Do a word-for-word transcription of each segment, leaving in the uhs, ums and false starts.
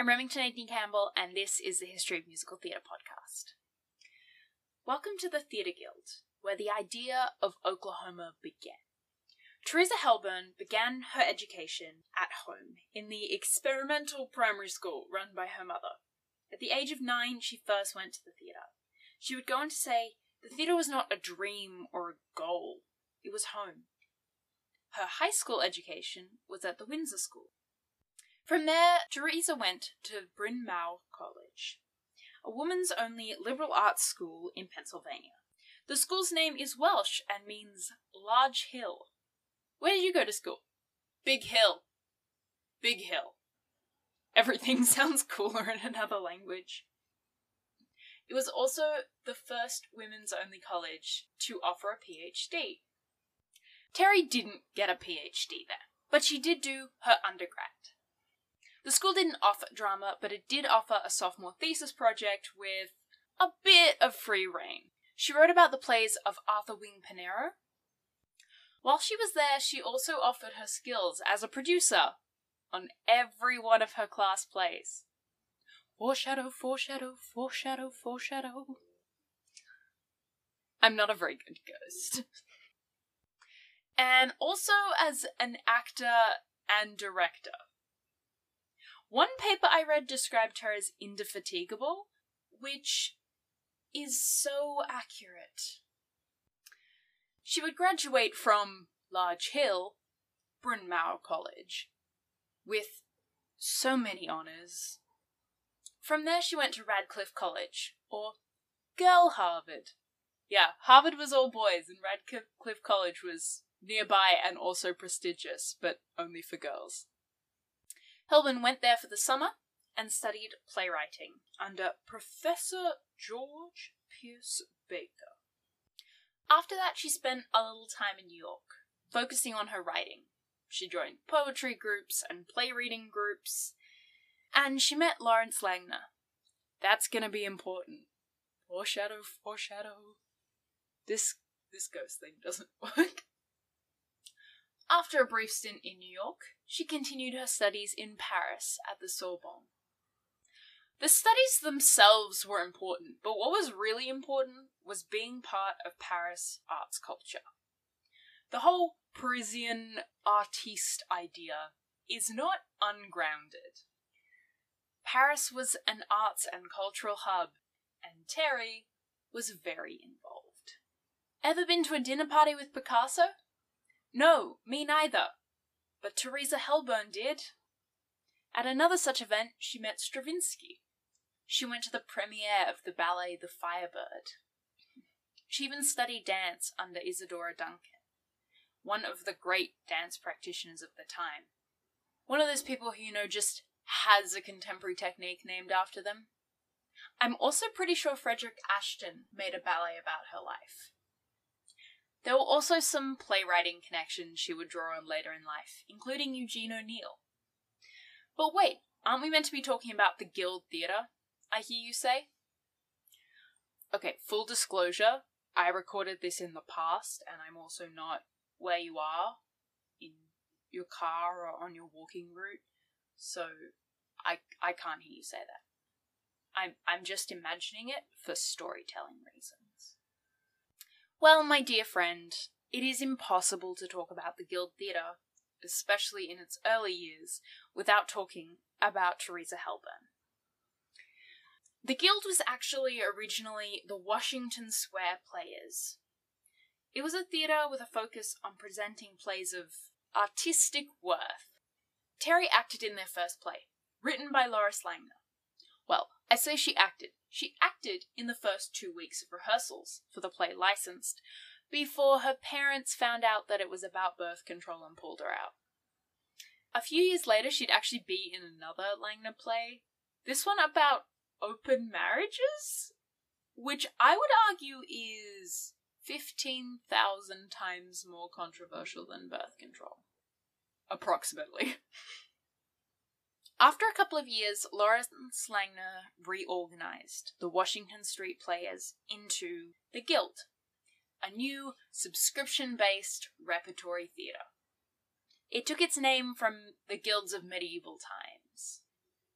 I'm Remington Aitken Campbell, and this is the History of Musical Theatre podcast. Welcome to the Theatre Guild, where the idea of Oklahoma began. Teresa Helburn began her education at home in the experimental primary school run by her mother. At the age of nine, she first went to the theatre. She would go on to say, the theatre was not a dream or a goal, it was home. Her high school education was at the Windsor School. From there, Teresa went to Bryn Mawr College, a women's-only liberal arts school in Pennsylvania. The school's name is Welsh and means large hill. Where did you go to school? Big Hill. Big Hill. Everything sounds cooler in another language. It was also the first women's-only college to offer a P H D. Terry didn't get a P H D there, but she did do her undergrad. The school didn't offer drama, but it did offer a sophomore thesis project with a bit of free rein. She wrote about the plays of Arthur Wing Pinero. While she was there, she also offered her skills as a producer on every one of her class plays. Foreshadow, foreshadow, foreshadow, foreshadow. I'm not a very good ghost. And also as an actor and director. One paper I read described her as indefatigable, which is so accurate. She would graduate from Large Hill, Bryn Mawr College, with so many honours. From there she went to Radcliffe College, or Girl Harvard. Yeah, Harvard was all boys and Radcliffe College was nearby and also prestigious, but only for girls. Helburn went there for the summer and studied playwriting under Professor George Pierce Baker. After that, she spent a little time in New York, focusing on her writing. She joined poetry groups and play reading groups, and she met Lawrence Langner. That's gonna be important. Foreshadow, foreshadow. This, this ghost thing doesn't work. After a brief stint in New York, she continued her studies in Paris at the Sorbonne. The studies themselves were important, but what was really important was being part of Paris arts culture. The whole Parisian artiste idea is not ungrounded. Paris was an arts and cultural hub, and Terry was very involved. Ever been to a dinner party with Picasso? No, me neither. But Teresa Helburn did. At another such event, she met Stravinsky. She went to the premiere of the ballet The Firebird. She even studied dance under Isadora Duncan, one of the great dance practitioners of the time. One of those people who, you know, just has a contemporary technique named after them. I'm also pretty sure Frederick Ashton made a ballet about her life. There were also some playwriting connections she would draw on later in life, including Eugene O'Neill. But wait, aren't we meant to be talking about the Guild Theatre, I hear you say? Okay, full disclosure, I recorded this in the past, and I'm also not where you are, in your car or on your walking route, so I, I can't hear you say that. I'm, I'm just imagining it for storytelling reasons. Well, my dear friend, it is impossible to talk about the Guild Theatre, especially in its early years, without talking about Teresa Helburn. The Guild was actually originally the Washington Square Players. It was a theatre with a focus on presenting plays of artistic worth. Terry acted in their first play, written by Lois Langner. Well, I say she acted. She acted in the first two weeks of rehearsals for the play Licensed, before her parents found out that it was about birth control and pulled her out. A few years later, she'd actually be in another Langner play, this one about open marriages, which I would argue is fifteen thousand times more controversial than birth control. Approximately. After a couple of years, Lawrence Langner reorganized the Washington Street Players into the Guild, a new subscription-based repertory theatre. It took its name from the guilds of medieval times.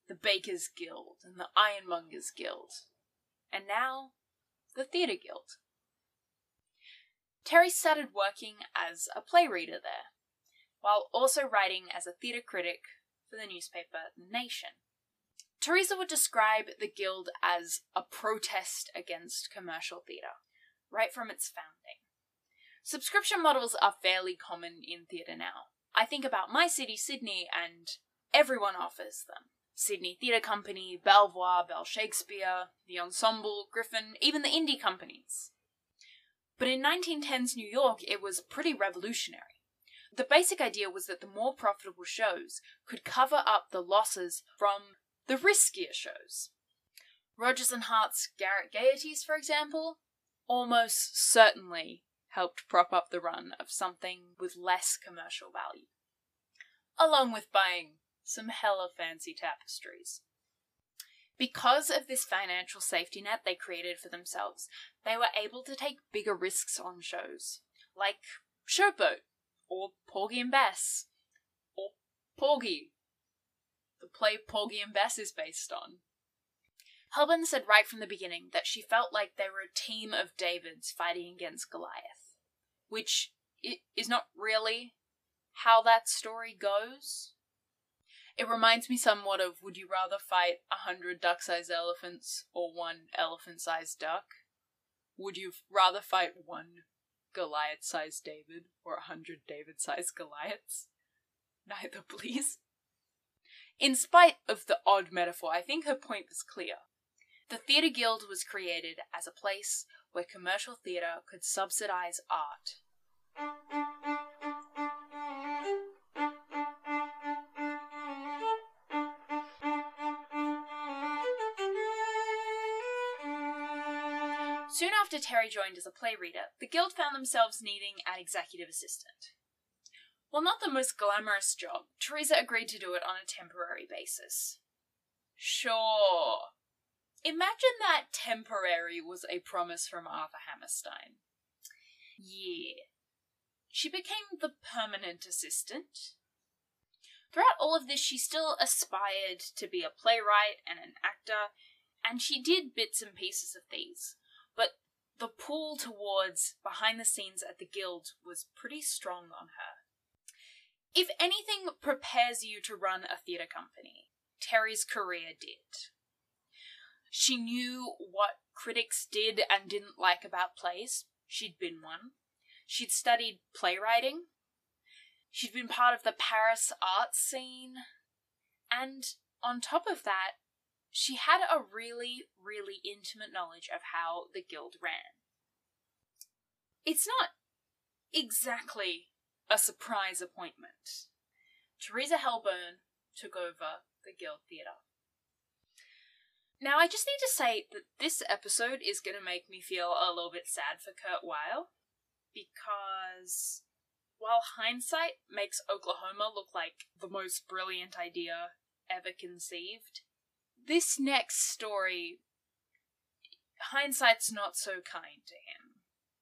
the Bakers Guild and the Ironmongers Guild, and now the Theatre Guild. Terry started working as a play reader there, while also writing as a theatre critic for the newspaper The Nation. Teresa would describe the Guild as a protest against commercial theatre, right from its founding. Subscription models are fairly common in theatre now. I think about my city, Sydney, and everyone offers them. Sydney Theatre Company, Belvoir, Bell Shakespeare, the Ensemble, Griffin, even the indie companies. But in nineteen ten's New York, it was pretty revolutionary. The basic idea was that the more profitable shows could cover up the losses from the riskier shows. Rodgers and Hart's Garrett Gaieties, for example, almost certainly helped prop up the run of something with less commercial value, along with buying some hella fancy tapestries. Because of this financial safety net they created for themselves, they were able to take bigger risks on shows, like Showboat, or Porgy and Bess, or Porgy, the play Porgy and Bess is based on. Helband said right from the beginning that she felt like they were a team of Davids fighting against Goliath, which is not really how that story goes. It reminds me somewhat of, would you rather fight a hundred duck-sized elephants or one elephant-sized duck? Would you rather fight one Goliath-sized David or a hundred David-sized Goliaths? Neither, please. In spite of the odd metaphor, I think her point was clear. The Theatre Guild was created as a place where commercial theatre could subsidise art. Soon after Terry joined as a play reader, the Guild found themselves needing an executive assistant. While not the most glamorous job, Teresa agreed to do it on a temporary basis. Sure. Imagine that temporary was a promise from Arthur Hammerstein. Yeah. She became the permanent assistant. Throughout all of this, she still aspired to be a playwright and an actor, and she did bits and pieces of these. But the pull towards behind the scenes at the Guild was pretty strong on her. If anything prepares you to run a theatre company, Terry's career did. She knew what critics did and didn't like about plays. She'd been one. She'd studied playwriting. She'd been part of the Paris art scene. And on top of that, she had a really, really intimate knowledge of how the Guild ran. It's not exactly a surprise appointment. Teresa Helband took over the Guild Theatre. Now, I just need to say that this episode is going to make me feel a little bit sad for Kurt Weill, because while hindsight makes Oklahoma look like the most brilliant idea ever conceived, this next story, hindsight's not so kind to him.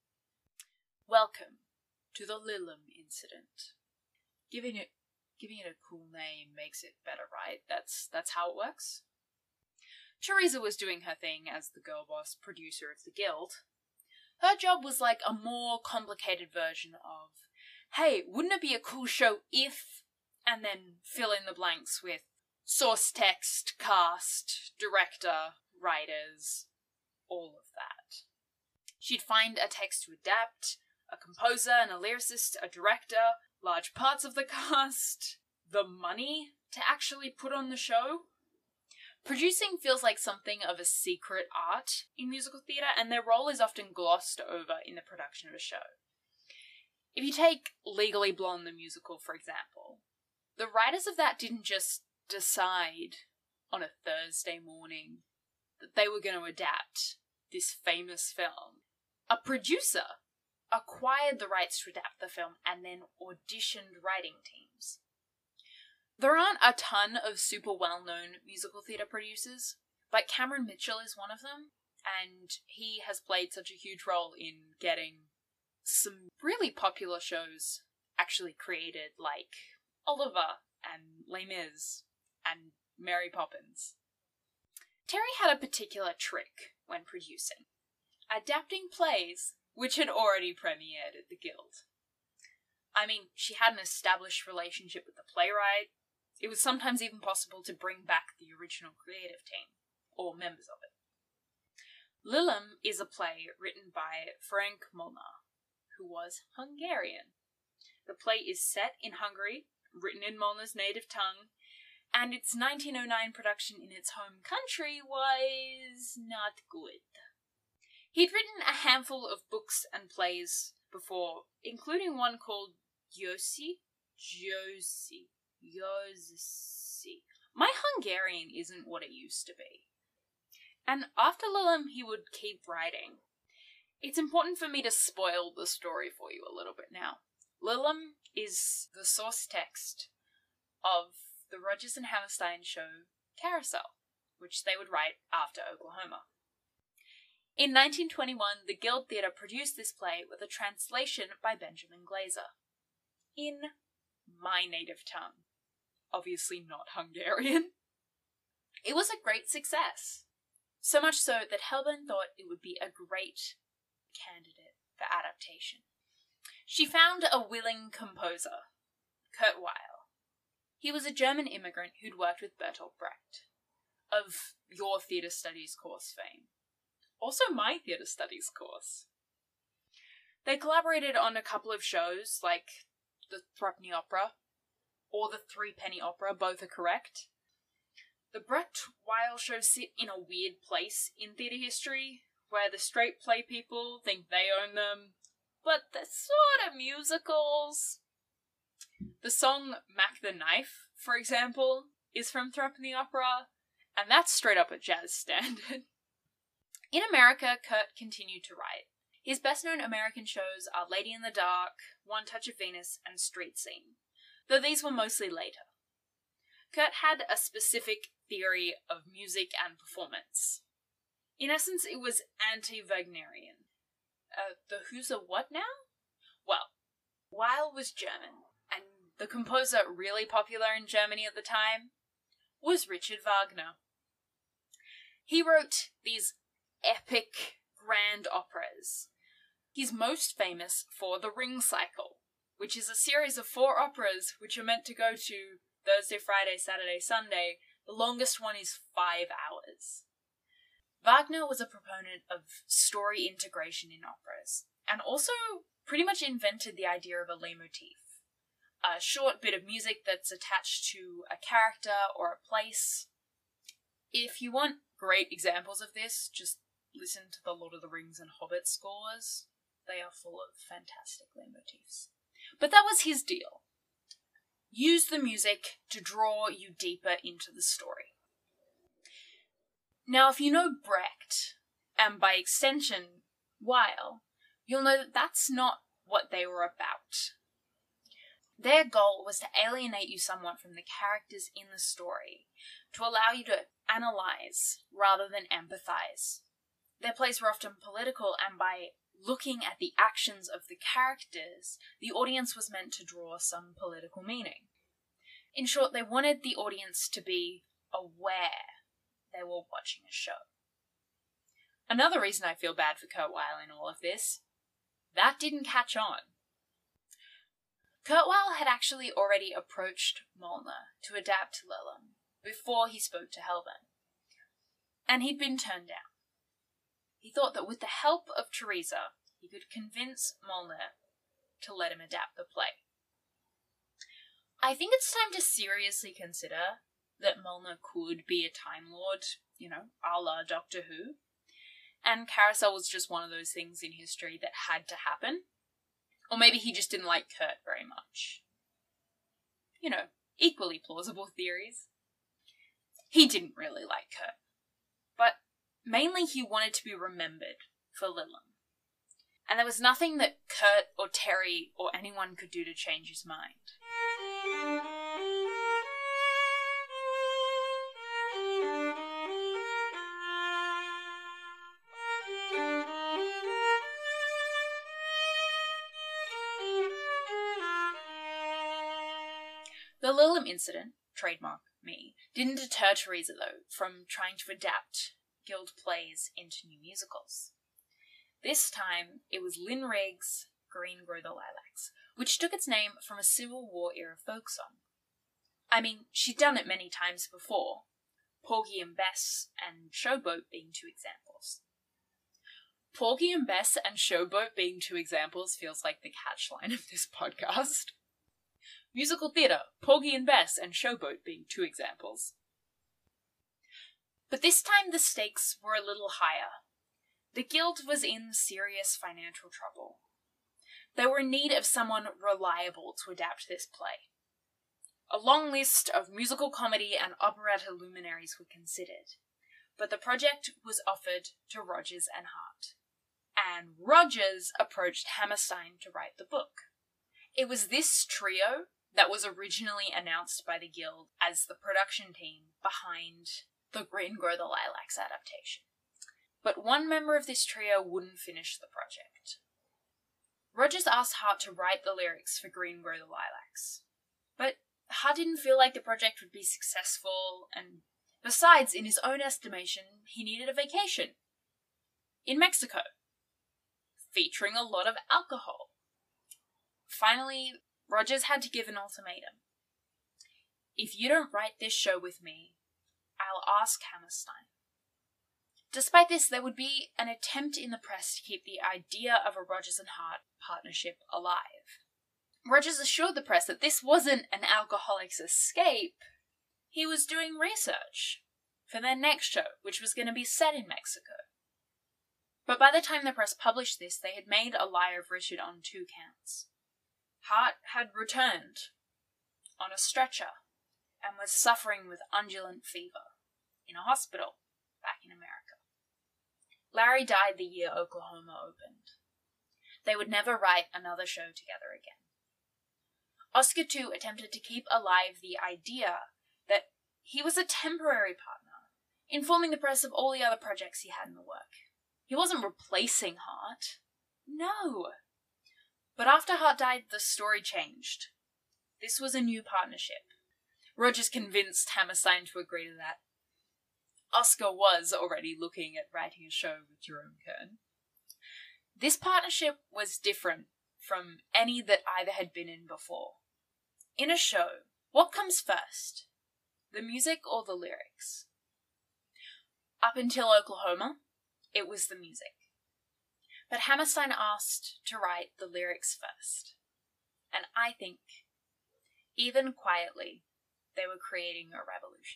Welcome to the Lillum incident. Giving it giving it a cool name makes it better, right? That's that's how it works. Teresa was doing her thing as the girl boss producer of the Guild. Her job was like a more complicated version of, hey, wouldn't it be a cool show if, and then fill in the blanks with source text, cast, director, writers, all of that. She'd find a text to adapt, a composer and a lyricist, a director, large parts of the cast, the money to actually put on the show. Producing feels like something of a secret art in musical theatre, and their role is often glossed over in the production of a show. If you take Legally Blonde the musical, for example, the writers of that didn't just decide on a Thursday morning that they were going to adapt this famous film. A producer acquired the rights to adapt the film and then auditioned writing teams. There aren't a ton of super well-known musical theatre producers, but Cameron Mitchell is one of them, and he has played such a huge role in getting some really popular shows actually created, like Oliver and Les Mis and Mary Poppins. Terry had a particular trick when producing, adapting plays which had already premiered at the Guild. I mean, she had an established relationship with the playwright. It was sometimes even possible to bring back the original creative team, or members of it. Lilem is a play written by Ferenc Molnar, who was Hungarian. The play is set in Hungary, written in Molnar's native tongue, and its nineteen oh nine production in its home country was not good. He'd written a handful of books and plays before, including one called Josi? Josi. Josi. My Hungarian isn't what it used to be. And after Lilem, he would keep writing. It's important for me to spoil the story for you a little bit now. Lilem is the source text of the Rodgers and Hammerstein show Carousel, which they would write after Oklahoma. In nineteen twenty-one, the Guild Theatre produced this play with a translation by Benjamin Glazer. In my native tongue. Obviously not Hungarian. It was a great success. So much so that Helban thought it would be a great candidate for adaptation. She found a willing composer, Kurt Weill. He was a German immigrant who'd worked with Bertolt Brecht, of your theatre studies course fame. Also my theatre studies course. They collaborated on a couple of shows, like the Threepenny Opera, or the Threepenny Opera, both are correct. The Brecht-Weill shows sit in a weird place in theatre history, where the straight play people think they own them, but they're sort of musicals. The song Mac the Knife, for example, is from Threepenny Opera, and that's straight up a jazz standard. In America, Kurt continued to write. His best-known American shows are Lady in the Dark, One Touch of Venus, and Street Scene, though these were mostly later. Kurt had a specific theory of music and performance. In essence, it was anti-Wagnerian. Uh, the who's a what now? Well, Weill was German, and the composer really popular in Germany at the time was Richard Wagner. He wrote these epic grand operas. He's most famous for The Ring Cycle, which is a series of four operas which are meant to go to Thursday, Friday, Saturday, Sunday. The longest one is five hours. Wagner was a proponent of story integration in operas, and also pretty much invented the idea of a leitmotif. A short bit of music that's attached to a character or a place. If you want great examples of this, just listen to the Lord of the Rings and Hobbit scores. They are full of fantastic leitmotifs. But that was his deal. Use the music to draw you deeper into the story. Now, if you know Brecht, and by extension, Weill, you'll know that that's not what they were about. Their goal was to alienate you somewhat from the characters in the story, to allow you to analyze rather than empathize. Their plays were often political, and by looking at the actions of the characters, the audience was meant to draw some political meaning. In short, they wanted the audience to be aware they were watching a show. Another reason I feel bad for Kurt Weill in all of this, that didn't catch on. Kurt Weill had actually already approached Molnar to adapt Lilem before he spoke to Helban, and he'd been turned down. He thought that with the help of Teresa, he could convince Molnar to let him adapt the play. I think it's time to seriously consider that Molnar could be a Time Lord, you know, a la Doctor Who, and Carousel was just one of those things in history that had to happen. Or maybe he just didn't like Kurt very much. You know, equally plausible theories. He didn't really like Kurt. But mainly he wanted to be remembered for Lilem. And there was nothing that Kurt or Terry or anyone could do to change his mind. The The Lilum incident, trademark me, didn't deter Teresa, though, from trying to adapt Guild plays into new musicals. This time, it was Lynn Riggs' Green Grow the Lilacs, which took its name from a Civil War-era folk song. I mean, she'd done it many times before, Porgy and Bess and Showboat being two examples. Porgy and Bess and Showboat being two examples feels like the catchline of this podcast. Musical theatre, Porgy and Bess and Showboat being two examples. But this time the stakes were a little higher. The Guild was in serious financial trouble. They were in need of someone reliable to adapt this play. A long list of musical comedy and operetta luminaries were considered, but the project was offered to Rodgers and Hart, and Rodgers approached Hammerstein to write the book. It was this trio that was originally announced by the Guild as the production team behind the Green Grow the Lilacs adaptation. But one member of this trio wouldn't finish the project. Rodgers asked Hart to write the lyrics for Green Grow the Lilacs, but Hart didn't feel like the project would be successful, and besides, in his own estimation, he needed a vacation. In Mexico. Featuring a lot of alcohol. Finally, Rodgers had to give an ultimatum. If you don't write this show with me, I'll ask Hammerstein. Despite this, there would be an attempt in the press to keep the idea of a Rodgers and Hart partnership alive. Rodgers assured the press that this wasn't an alcoholic's escape. He was doing research for their next show, which was going to be set in Mexico. But by the time the press published this, they had made a lie of Richard on two counts. Hart had returned on a stretcher and was suffering with undulant fever in a hospital back in America. Larry died the year Oklahoma opened. They would never write another show together again. Oscar, too, attempted to keep alive the idea that he was a temporary partner, informing the press of all the other projects he had in the work. He wasn't replacing Hart. No. But after Hart died, the story changed. This was a new partnership. Rodgers convinced Hammerstein to agree to that. Oscar was already looking at writing a show with Jerome Kern. This partnership was different from any that either had been in before. In a show, what comes first? The music or the lyrics? Up until Oklahoma, it was the music. But Hammerstein asked to write the lyrics first. And I think, even quietly, they were creating a revolution.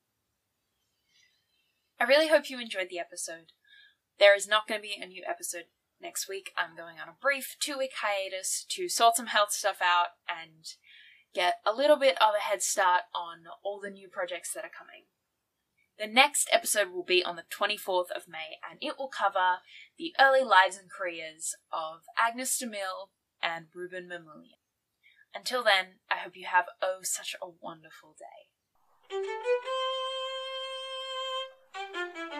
I really hope you enjoyed the episode. There is not going to be a new episode next week. I'm going on a brief two-week hiatus to sort some health stuff out and get a little bit of a head start on all the new projects that are coming. The next episode will be on the twenty-fourth of May, and it will cover the early lives and careers of Agnes de Mille and Ruben Mamoulian. Until then, I hope you have oh such a wonderful day.